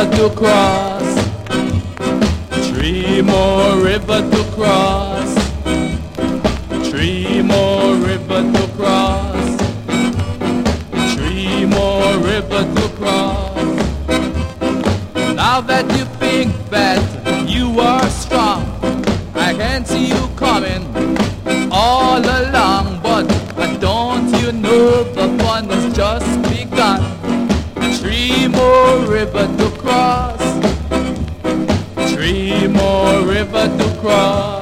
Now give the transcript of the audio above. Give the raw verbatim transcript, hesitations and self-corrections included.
river to cross. Three more river to cross. Three more river to cross. Three more river to cross. Now that you think that you are strong, I can see you coming all along, but don't you know the fun has just begun? Three more river to cross. Three more river to cross.